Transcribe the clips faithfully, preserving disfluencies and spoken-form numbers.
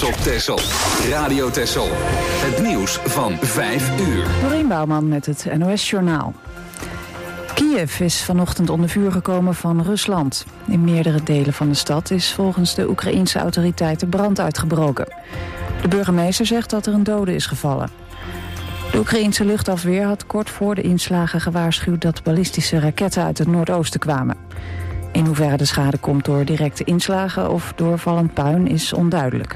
trots op Texel. Radio Texel. Het nieuws van vijf uur. Dorien Bouwman met het N O S-journaal. Kiev is vanochtend onder vuur gekomen van Rusland. In meerdere delen van de stad is volgens de Oekraïense autoriteiten brand uitgebroken. De burgemeester zegt dat er een dode is gevallen. De Oekraïense luchtafweer had kort voor de inslagen gewaarschuwd dat ballistische raketten uit het noordoosten kwamen. In hoeverre de schade komt door directe inslagen of door vallend puin is onduidelijk.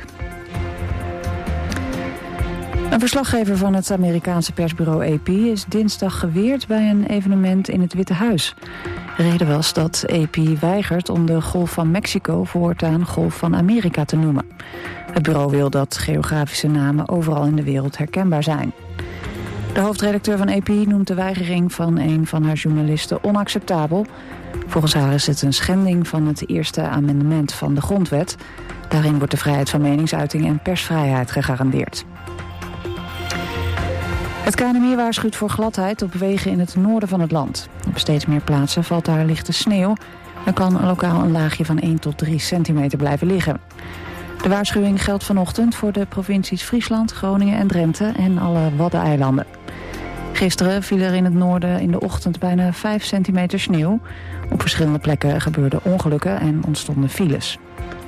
Een verslaggever van het Amerikaanse persbureau A P is dinsdag geweerd bij een evenement in het Witte Huis. De reden was dat A P weigert om de Golf van Mexico voortaan Golf van Amerika te noemen. Het bureau wil dat geografische namen overal in de wereld herkenbaar zijn. De hoofdredacteur van A P noemt de weigering van een van haar journalisten onacceptabel. Volgens haar is het een schending van het eerste amendement van de grondwet. Daarin wordt de vrijheid van meningsuiting en persvrijheid gegarandeerd. Het K N M I waarschuwt voor gladheid op wegen in het noorden van het land. Op steeds meer plaatsen valt daar lichte sneeuw. Er kan lokaal een laagje van één tot drie centimeter blijven liggen. De waarschuwing geldt vanochtend voor de provincies Friesland, Groningen en Drenthe en alle Waddeneilanden. Gisteren viel er in het noorden in de ochtend bijna vijf centimeter sneeuw. Op verschillende plekken gebeurden ongelukken en ontstonden files.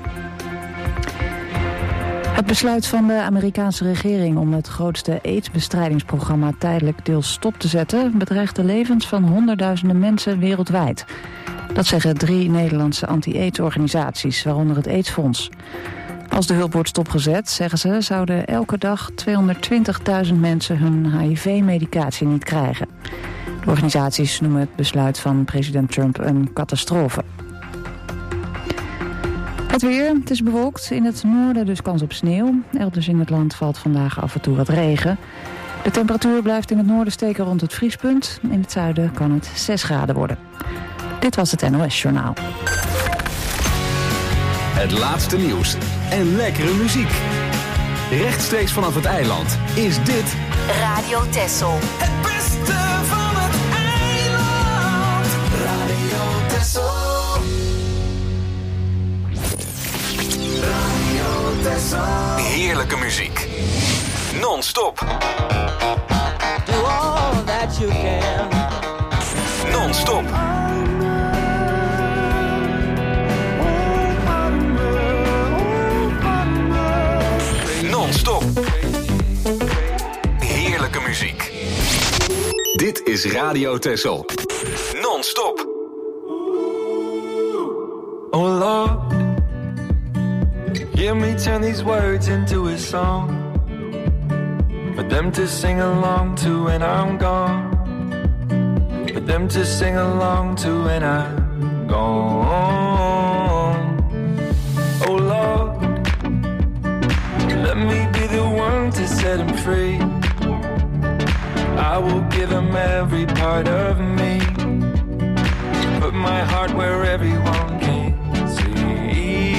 Het besluit van de Amerikaanse regering om het grootste aidsbestrijdingsprogramma tijdelijk deels stop te zetten bedreigt de levens van honderdduizenden mensen wereldwijd. Dat zeggen drie Nederlandse anti-AIDS-organisaties, waaronder het AIDS-fonds. Als de hulp wordt stopgezet, zeggen ze, zouden elke dag tweehonderdtwintigduizend mensen hun H I V-medicatie niet krijgen. De organisaties noemen het besluit van president Trump een catastrofe. Het weer, het is bewolkt. In het noorden dus kans op sneeuw. Elders in het land valt vandaag af en toe wat regen. De temperatuur blijft in het noorden steken rond het vriespunt. In het zuiden kan het zes graden worden. Dit was het N O S-journaal. Het laatste nieuws en lekkere muziek. Rechtstreeks vanaf het eiland is dit Radio Texel. Het beste van het eiland. Radio Texel. Radio Texel. heerlijke muziek. Non-stop. Do all that you can. Non-stop. Non-stop. Heerlijke muziek. Dit is Radio Texel. Non-stop. Oh Lord, hear me turn these words into a song for them to sing along to when I'm gone, for them to sing along to when I'm gone. Oh Lord, let me be the one to set him free. I will give him every part of me, put my heart where everyone can see.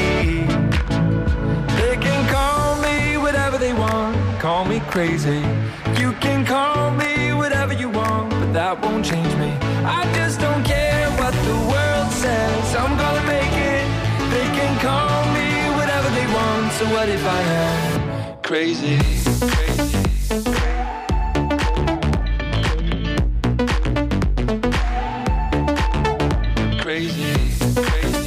They can call me whatever they want, call me crazy. You can call me whatever you want, but that won't change me. I just don't care what the world says, I'm gonna make it. They can call me whatever they want, so what if I am crazy? Crazy. Crazy, crazy,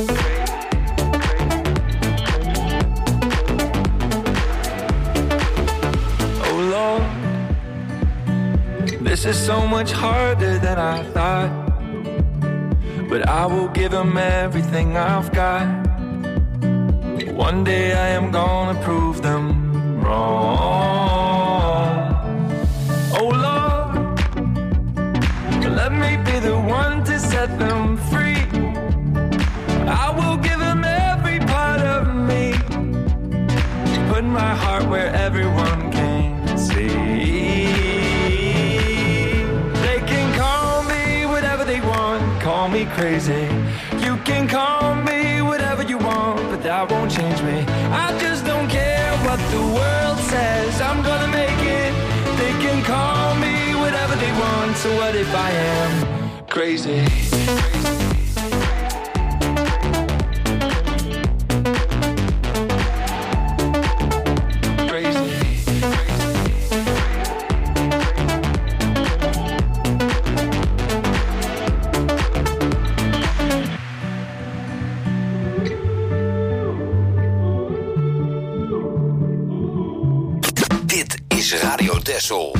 oh Lord, this is so much harder than I thought, but I will give him everything I've got. One day I am gonna prove them wrong. Oh Lord, let me be the one to set them free. I will give them every part of me, put my heart where everyone can see. They can call me whatever they want, call me crazy. You can call me whatever you want, but that won't change me. I just don't care what the world says, I'm gonna make it. They can call me whatever they want, so what if I am crazy? is Radio Texel.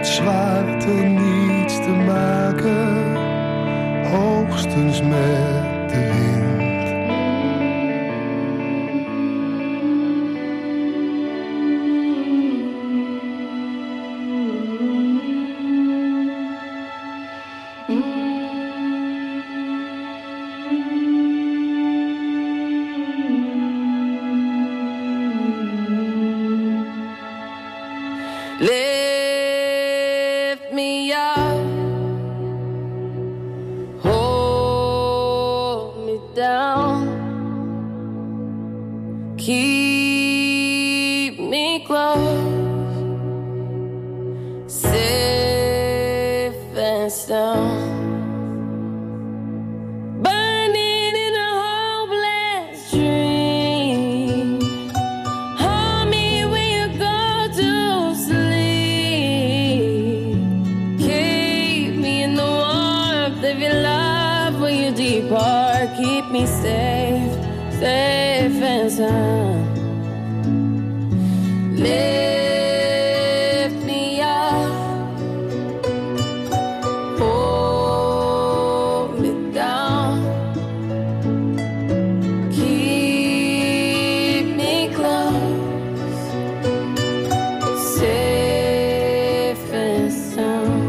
met zwaarte niets te maken, hoogstens met de wind. Lift me up, hold me down, keep me close, safe and sound. Burning in a hopeless dream. Hold me when you go to sleep. Keep me in the warmth of your love when you depart. Keep me safe, safe and sound. Lift me up, hold me down, keep me close, safe and sound.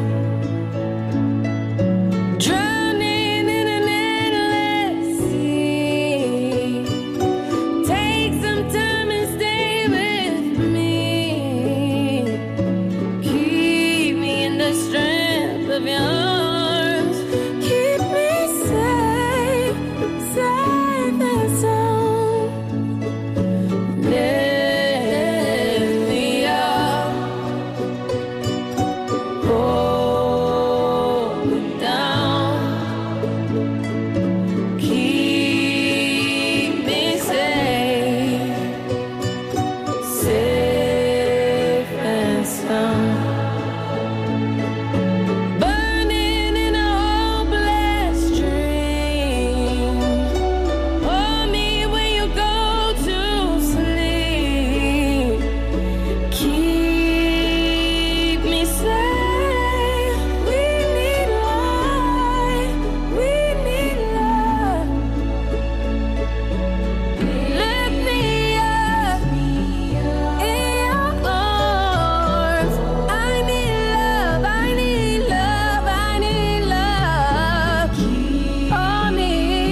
Drowning in an endless sea. Take some time and stay with me. Keep me in the strength of your arms. Keep me safe, safe and sound. Lift me up, hold me down, keep me safe, safe and sound. Burning in a hopeless dream. Hold me when you go to sleep. Keep me safe. We need light. We need love. Lift me up in your arms. I need love. I need love. I need love. Hold me.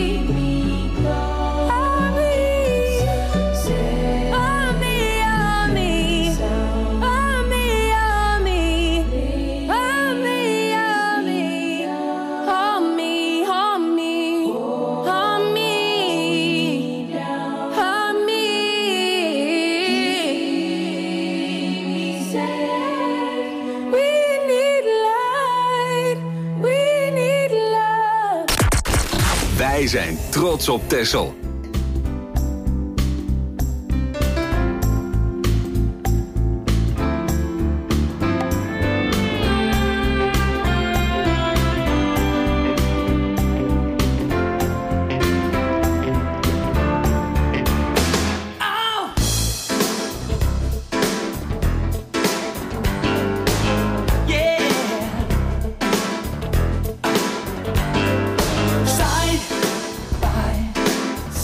Hold me. Hold me. Hold me. Hold me. Hold me. Hold me. Hold me. Hold me. Hold me. Hold me. Hold me. We need light. We need love. Wij zijn trots op Texel. Side by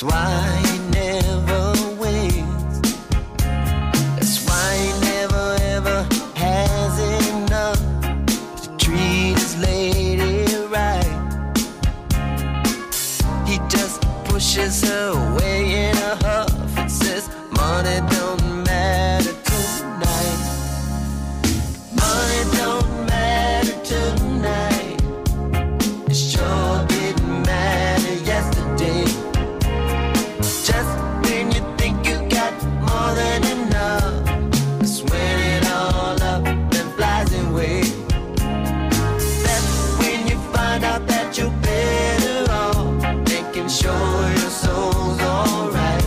why he never wins. That's why he never ever has enough to treat his lady right. He just pushes her away in a huff and says, money don't matter tonight. Money don't matter tonight. It sure didn't matter yesterday. Just when you think you got more than enough, that's when it all up and flies away. That's when you find out that you're better off making sure your soul's alright.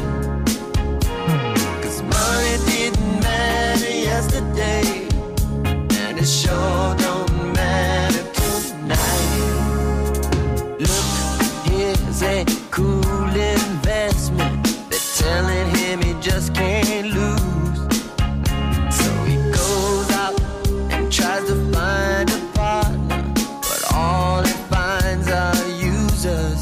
Cause money didn't matter yesterday, and it sure don't matter tonight. Look, here's a cool investment. They're telling him he just can't lose. So he goes out and tries to find a partner, but all he finds are users.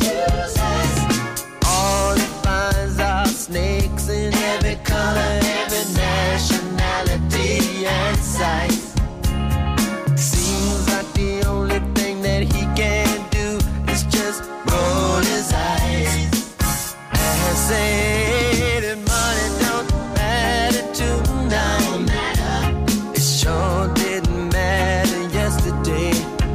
All he finds are snakes in every color, every nationality and size. Seems like the only thing that he can do is just roll his eyes and say that money don't matter tonight. It sure didn't matter yesterday.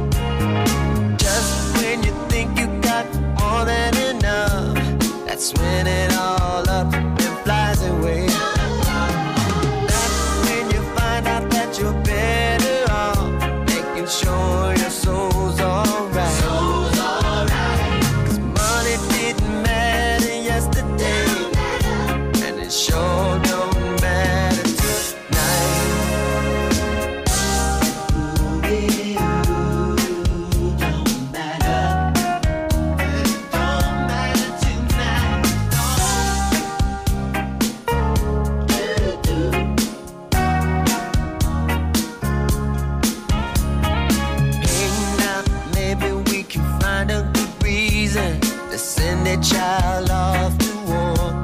Just when you think you got more than enough, that's when it all up and flies away. That's when you find out that you're better off making sure your soul's alright. Soul's alright. Cause money didn't matter yesterday, and it sure don't matter tonight. Ooh, ooh, don't matter. It don't matter tonight. Hey, now maybe we can find a good reason to send a child off to war.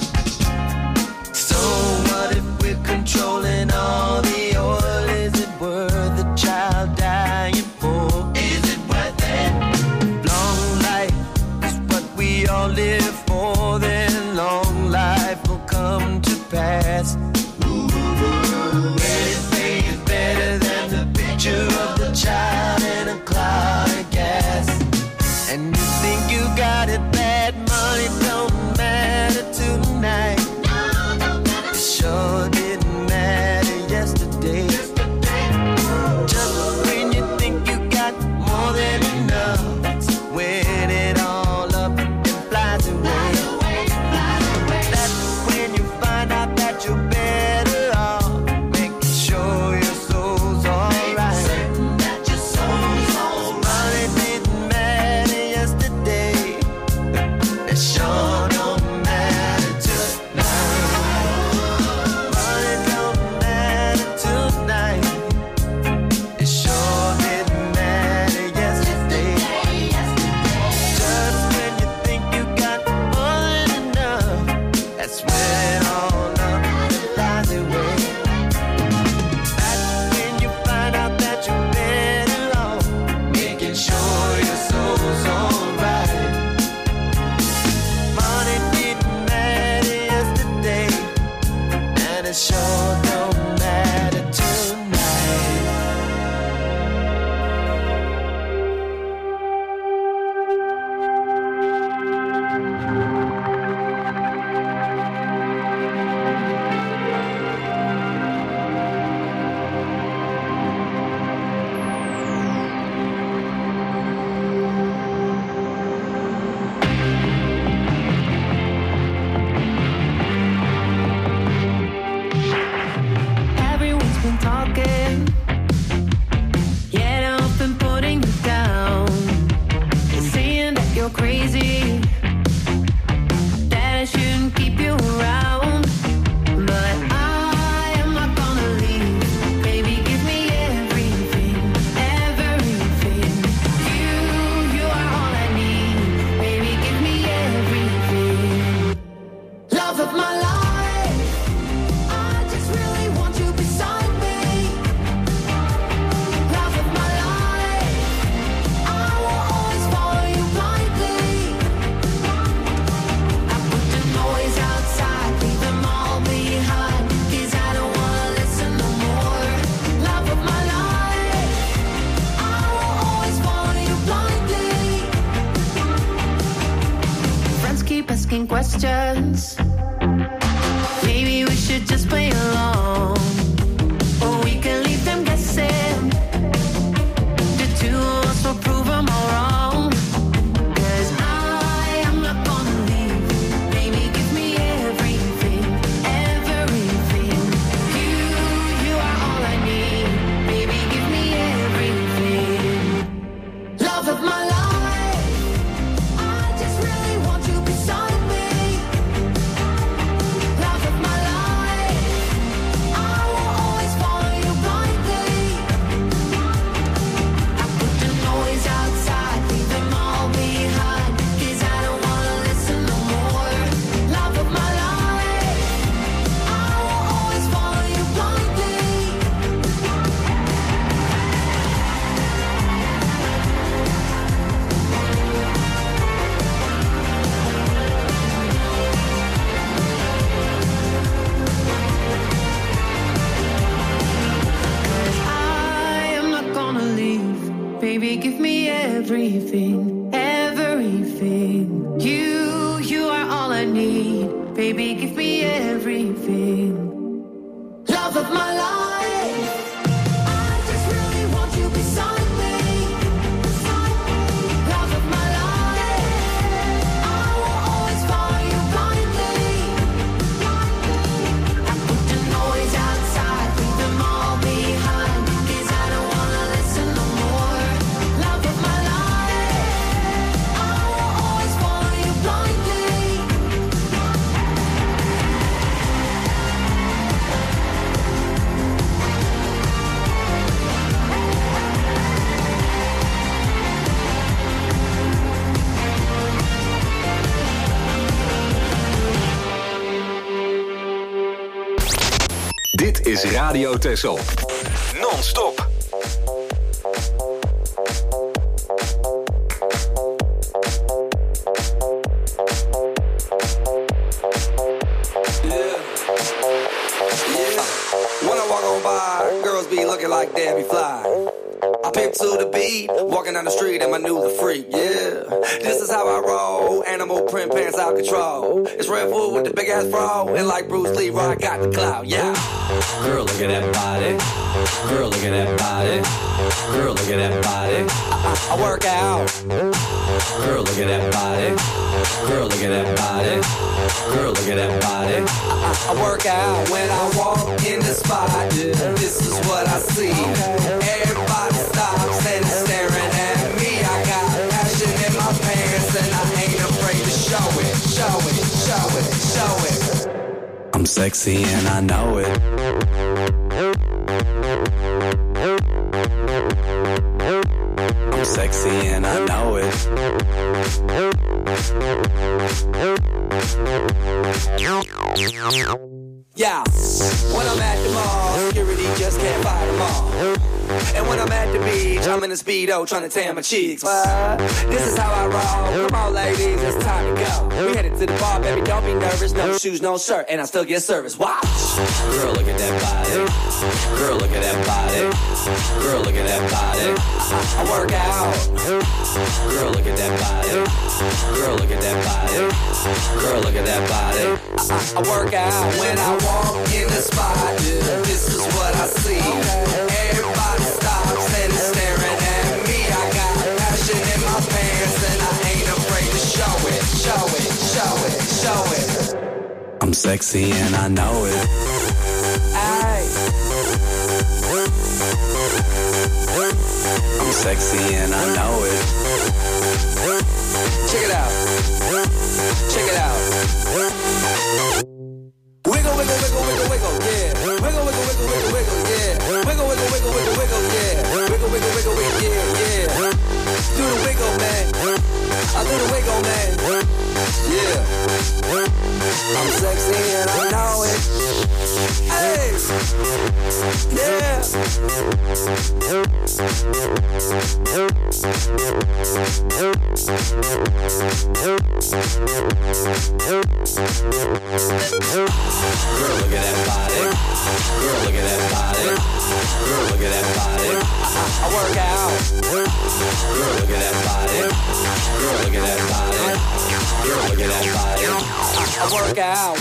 So what if we're controlling all the oil? Is it worth the child dying for? Is it worth it? Long life is what we all live for, then long life will come to pass. Anything is better than the picture of the child in a cloud of gas. And you think you got it bad, money don't matter tonight. It sure didn't matter yesterday. Just when you think you got more than enough, that's when it all up and flies away. That's when you find out that you're better off making sure your soul's alright. Certain that your soul's alright. Money didn't matter yesterday, it sure don't matter tonight. Money don't matter tonight, it sure didn't matter yesterday. Just when you think you got more than enough, that's when all up and flies away. That's when you find out that you're better off making sure your soul's alright. Money didn't matter yesterday, and it sure don't matter tonight. Everyone's been talking, yet I've been putting you down. They're saying that you're crazy, that I shouldn't keep you around. But I am not gonna leave. Baby, give me everything, everything. You, you are all I need. Baby, give me everything. asking questions. Maybe we should just play along, or we can leave them guessing. The two of us will prove them all wrong. 'Cause I am not gonna leave. Baby, give me everything, everything. You, you are all I need. Baby, give me everything. Love of my life. Baby, give me everything, everything. You, you are all I need. Baby, give me everything. Love of my life. I just really want you beside me. Love of my life. I will always follow you blindly. I put the noise outside, leave them all behind. 'Cause I don't wanna listen no more. Love of my life. I will always follow you blindly. Dit is Radio Texel. Non-stop. When I walk on by, girls be looking like Debbie Fly. I pimp to the beat, walking down the street and my new the freak, yeah. This is how I roll, animal print pants out control. It's Red Bull with the big ass bro, and like Bruce Lee, I got the clout, yeah. Girl, look at that body. Girl, look at that body. Girl, look at that body. I, I, I work out. Girl, look at that body. Girl, look at that body. Girl, look at that body. I, I, I work out when I walk in the spot. This is what I see. Everybody stops and is staring at me. I got passion in my pants and I ain't afraid to show it, show it, show it, show it. I'm sexy and I know it. I'm sexy and I know it. Yeah, when I'm at the mall, security just can't fight them all. And when I'm at the beach, I'm in a Speedo trying to tan my cheeks. What? This is how I roll. Come on, ladies, it's time to go. We headed to the bar, baby, don't be nervous. No shoes, no shirt, and I still get service. Watch. Girl, look at that body. Girl, look at that body. Girl, look at that body. I, I work out. Girl, look at that body. Girl, look at that body. Girl, look at that body. I, I, I work out when I walk in the spot. This is what I see. Everybody stops and is staring at me. I got passion in my pants and I ain't afraid to show it, show it, show it, show it. I'm sexy and I know it. Aye. I'm sexy and I know it. Check it out. Check it out. Wiggle, wiggle, wiggle, wiggle, wiggle, yeah. Wiggle, wiggle, wiggle, wiggle, wiggle, yeah. Wiggle, wiggle, wiggle, wiggle, wiggle, yeah. Wiggle, wiggle, wiggle, wiggle, yeah, yeah. Do the wiggle, man. I do the wiggle, man. Yeah. I'm sexy and I know it. Hey. Yeah. Girl, look at that body. Girl, look at that body. Girl, look at that body. I, I work out. Girl, look at that body. Girl, look at that body. Girl, look at that body. I work out.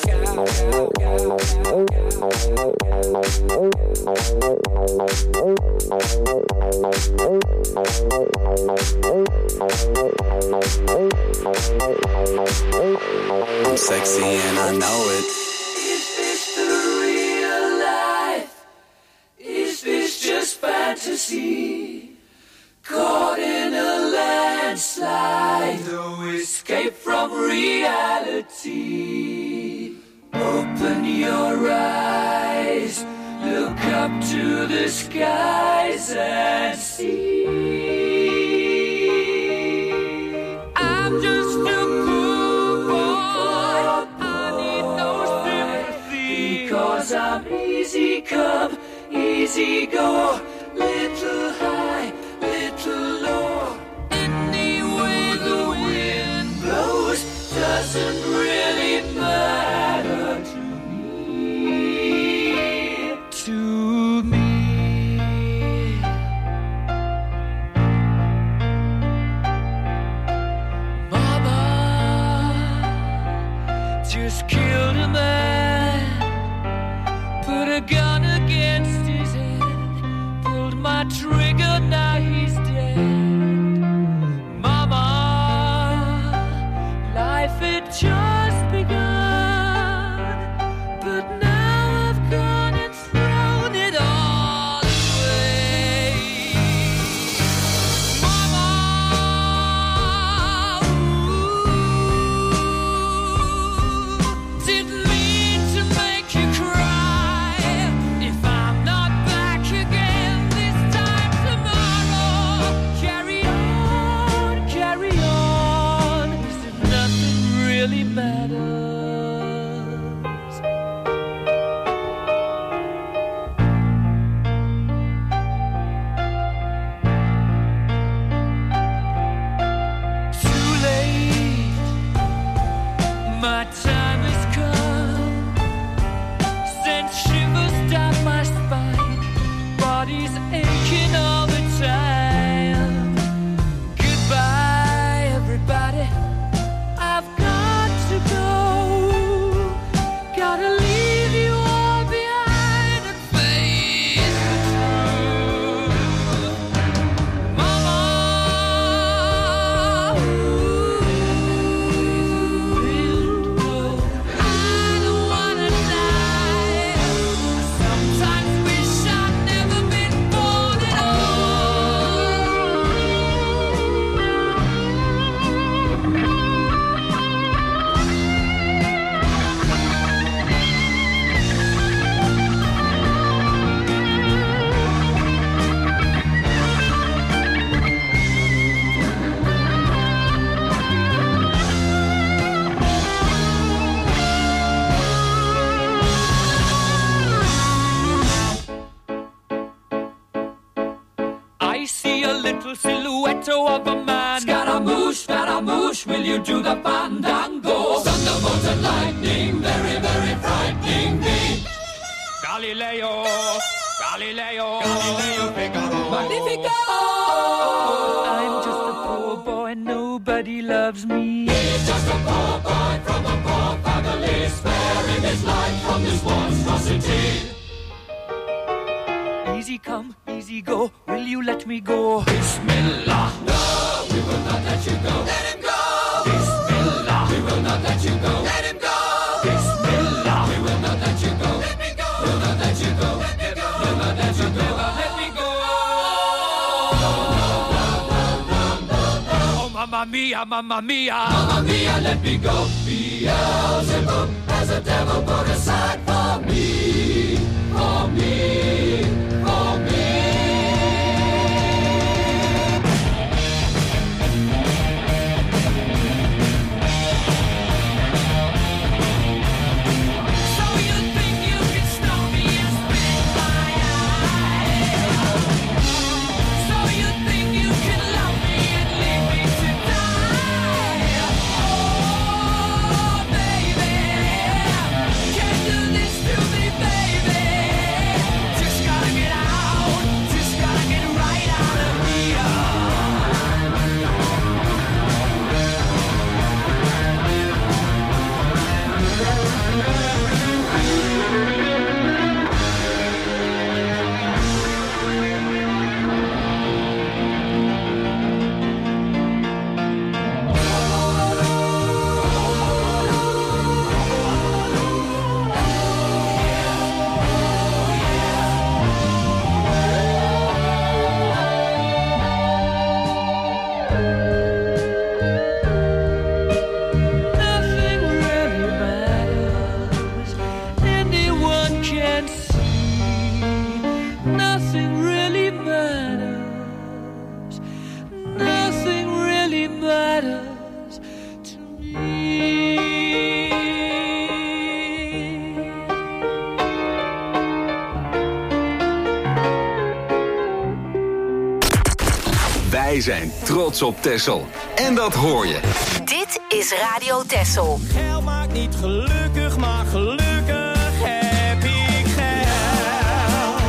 I'm sexy and I know it. Is this the real life? Is this just fantasy? Caught in a landslide, no escape from reality. Open your eyes, look up to the skies and see. I'm just a poor boy, I need no sympathy, because I'm easy come, easy go, little high, little low. Any way the wind blows doesn't really matter to me, to me. Mama just killed a man, put a gun against his head, pulled my trigger, now he's dead. Mama, life had just begun, but now I've gone and thrown it all away. Mama, ooh, didn't mean to make you cry. If I'm not back again this time tomorrow, carry on, carry on, as if nothing really matters. Too late, my time has come. Sent shivers down my spine, body's aching all the time. Goodbye, everybody, I've got to go. Gotta leave you all behind and face the truth. Mama, ooh, wind blow. I don't wanna die. I sometimes wish I'd never been born at I see a little silhouette of a man. Scaramouche, Scaramouche, will you do the fandango? Thunderbolt and lightning, very, very frightening me. Galileo, Galileo, Galileo Figaro. Magnifico! I'm just a poor boy, nobody loves me. He's just a poor boy from a poor family, sparing his life from this monstrosity. Easy come, easy go, will you let me go? Bismillah. No, we will not let you go. Let him go. Bismillah. We will not let you go. Let him go. Bismillah. We will not let you go. Let me go. We'll not let you go. Let me go. We'll not let you go. Let me go. No, no, no, no, no, no, no. Oh, mamma mia, mamma mia. Mamma mia, let me go. Beelzebub has a devil put aside for me. For me. For me. So you think you can stop me and spit my eye? So you think you can love me and leave me to die? Oh, baby, can't do this to me, baby. Just gotta Wij zijn trots op Texel. En dat hoor je. Dit is Radio Texel. Geld maakt niet gelukkig, maar gelukkig heb ik geld.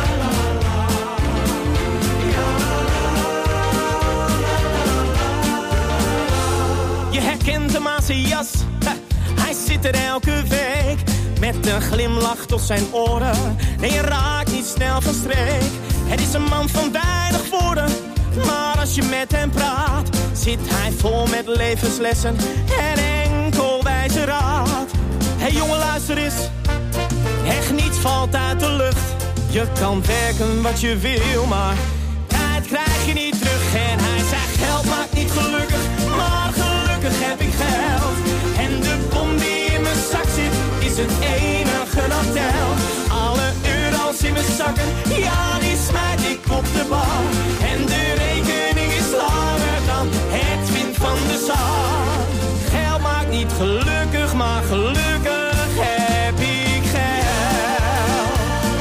Je herkent hem aan zijn jas, hij zit er elke week. Met een glimlach tot zijn oren, nee je raakt niet snel van streek. Het is een man van weinig woorden, maar als je met hem praat, zit hij vol met levenslessen en enkel wijze raad. Hé hey jongen, luister eens, echt niets valt uit de lucht. Je kan werken wat je wil, maar tijd krijg je niet terug. En hij zegt geld maakt niet gelukkig, maar gelukkig heb ik geld. En de bom die in mijn zak zit, is het enige dat telt. Alle euro's in mijn zakken, ja die smijt ik op de bal. En de rekening is langer dan het wind van de zon. Geld maakt niet gelukkig, maar gelukkig heb ik geld.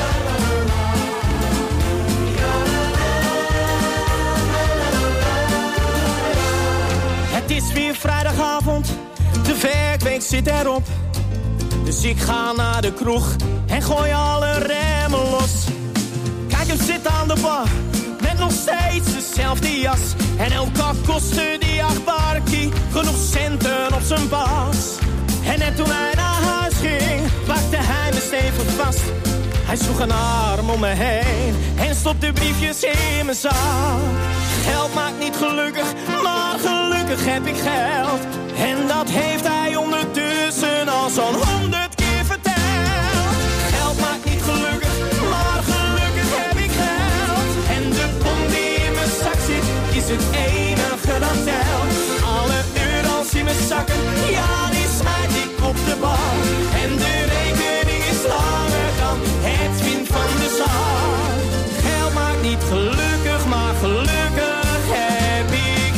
Het is weer vrijdagavond, de werkweek zit erop. Dus ik ga naar de kroeg en gooi alle remmen los. Kijk hem zitten aan de bar, met nog steeds dezelfde jas. En elke kostte die acht barkie genoeg centen op zijn bas. En net toen hij naar huis ging, pakte hij me stevig vast. Hij sloeg een arm om me heen en stopte briefjes in mijn zak. Geld maakt niet gelukkig, maar gelukkig heb ik geld. En dat heeft hij ondertussen al zo'n honderd keer verteld. Geld maakt niet gelukkig, maar gelukkig heb ik geld. En de bom die in mijn zak zit, is het enige dat telt. Alle euro's in mijn zakken, ja die smijt ik op de bal. En de rekening is langer dan het wind van de zon. Geld maakt niet gelukkig, maar gelukkig heb ik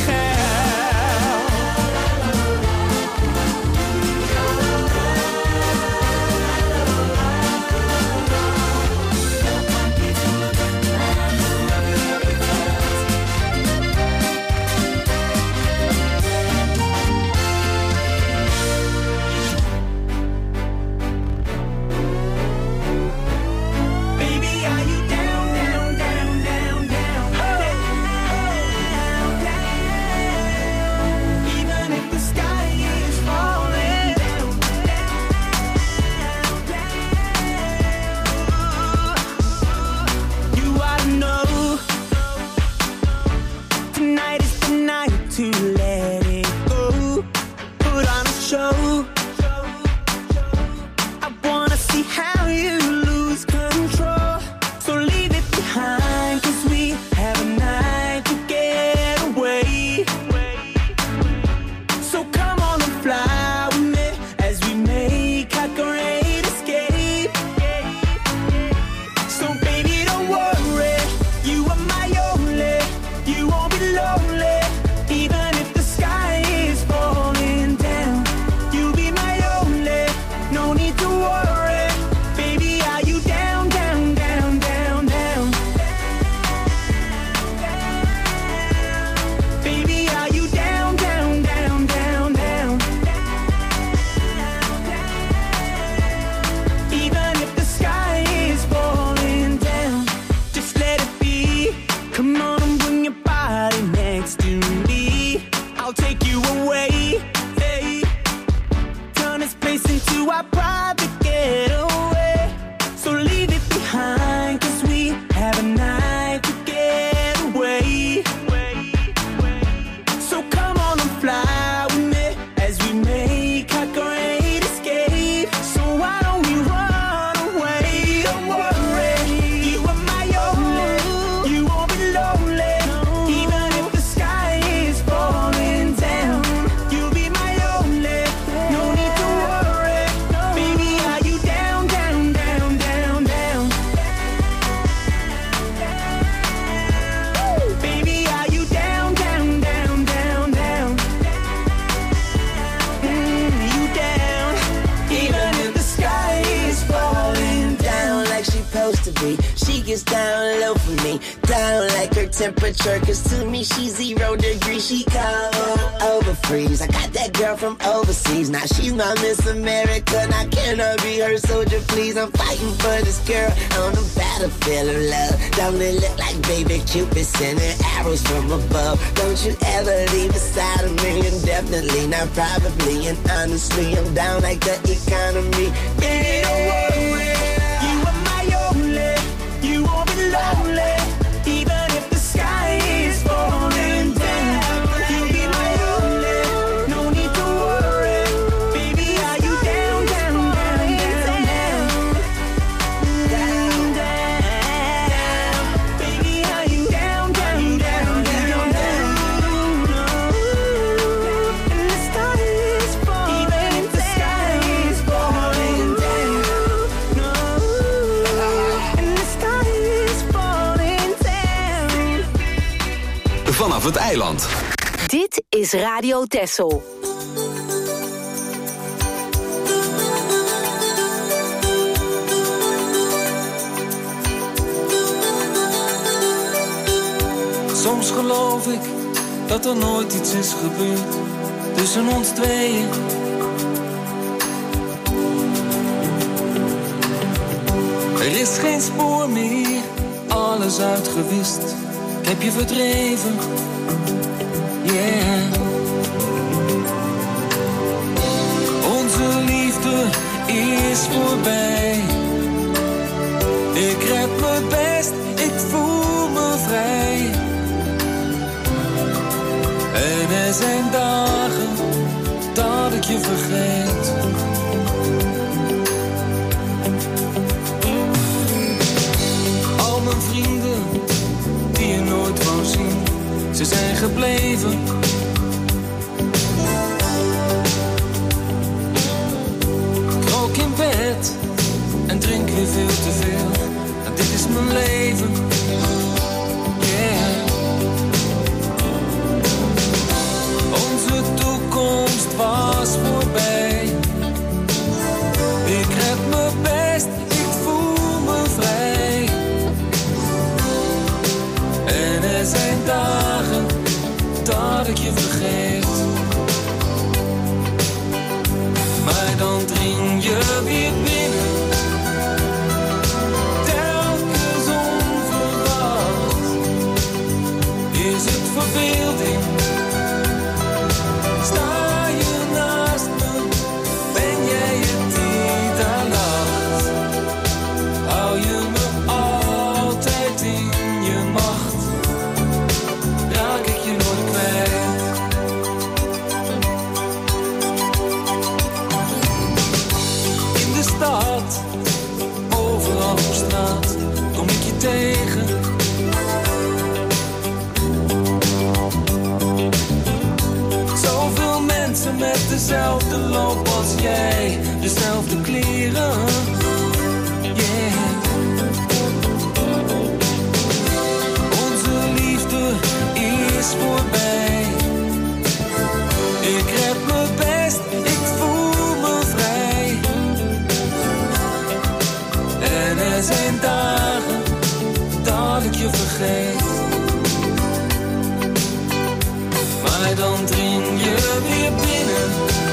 geld. She gets down low for me. down like her temperature. Cause to me she's zero degrees, she cold over freeze. I got that girl from overseas, now she's my Miss America. Now can I be her soldier, please? I'm fighting for this girl on the battlefield of love. Don't it look like baby Cupid sending arrows from above? Don't you ever leave beside of me, and definitely not probably. And honestly, I'm down like the economy. Yeah, don't worry, you are my only. You won't be lonely, even if the sky is falling down. You'll be my only, no need to worry. Baby, are you down, down, down, down, down? Down, down. Baby, are you down, down, down, down, down? And the sky is falling, even if the sky is falling down. No. And the sky is falling down. Vanaf het eiland. Dit is Radio Texel. Soms geloof ik dat er nooit iets is gebeurd tussen ons tweeën. Er is geen spoor meer, alles uitgewist. Ik heb je verdreven, yeah. Onze liefde is voorbij. Ik red me best, ik voel me vrij. En er zijn dagen dat ik je vergeet. Al mijn vrienden die je nooit wou zien, ze zijn gebleven. Ik rook in bed en drink weer veel te veel. En dit is mijn leven, yeah. Onze toekomst was voorbij. Ik red me best, ik voel me vrij. En er zijn dagen dat ik je vergeet. Maar dan dring je weer binnen. Telkens onverwacht. Is het verbeelding? Sta je naast me? Ben jij het die daar lacht? Hou je me altijd in je macht? Raak ik je nooit kwijt? In de stad, overal op straat, kom ik je tegen. Zoveel mensen met dezelfde loop als jij, dezelfde kleren, yeah. Onze liefde is voorbij. Ik red me best, ik voel me vrij. En er zijn dagen dat ik je vergeet. Maar dan dring je weer binnen.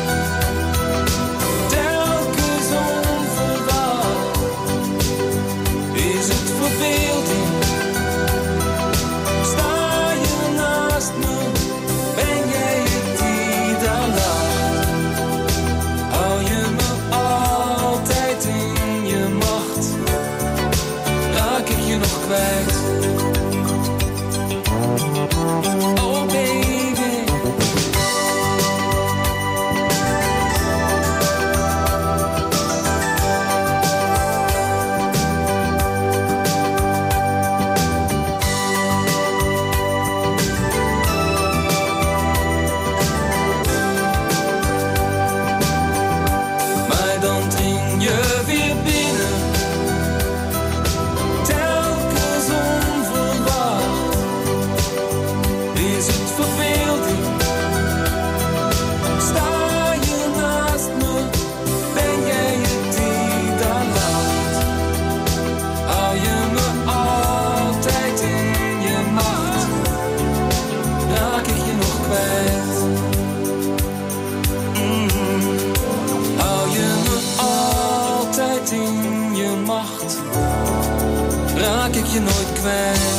Telkens onverwacht. Is het verbeelding? Sta je naast me? Ben jij het die daar lacht? Hou je me altijd in je macht? Raak ik je nog kwijt? je nooit kwijt.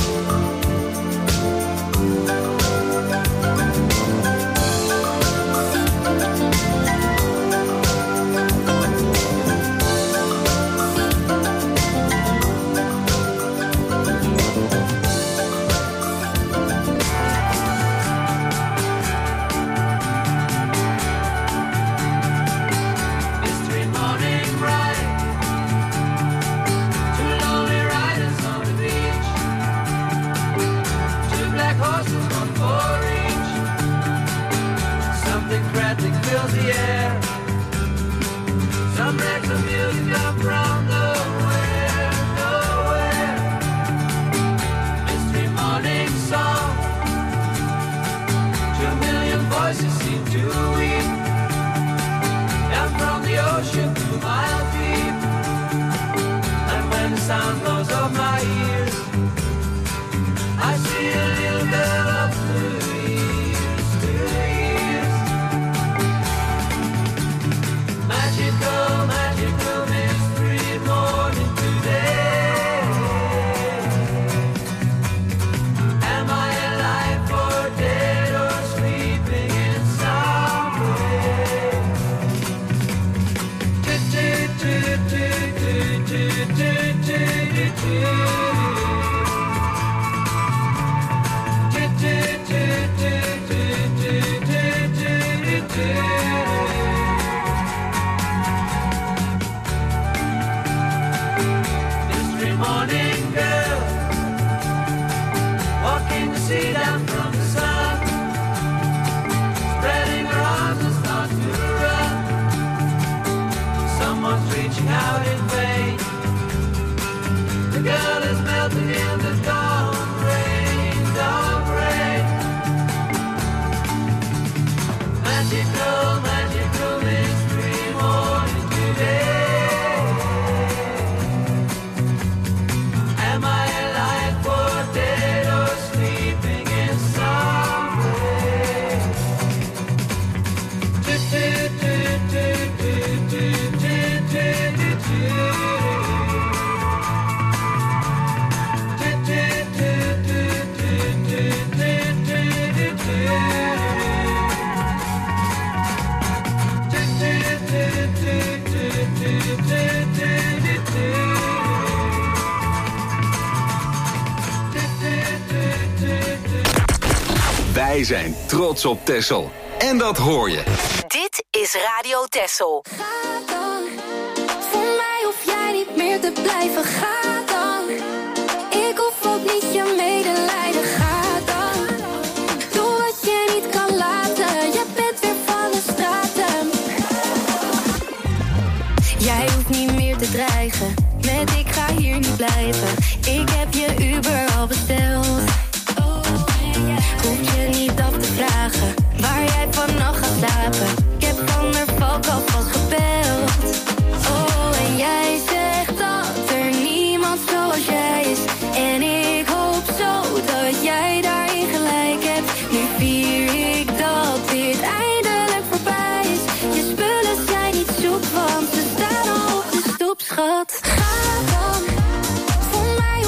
Wij zijn trots op Texel. En dat hoor je. Dit is Radio Texel. Ga dan, voor mij hoef jij niet meer te blijven. Ga dan, ik hoef ook niet je medelijden. Ga dan, doe wat je niet kan laten. Je bent weer van de straten. Jij hoeft niet meer te dreigen met ik ga hier niet blijven. Ik heb je Uber al besteld. Hoef je niet af te vragen waar jij vannacht gaat slapen. Ik heb van der Valk alvast gebeld. Oh, en jij zegt dat er niemand zoals jij is. En ik hoop zo dat jij daarin gelijk hebt. Nu vier ik dat dit eindelijk voorbij is. Je spullen zijn niet zoek, want ze staan al op de stoep, schat. Ga dan, voor mij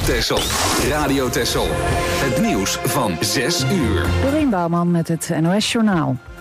Texel. Radio Texel. Het nieuws van zes uur. Dorien Bouwman met het N O S Journaal.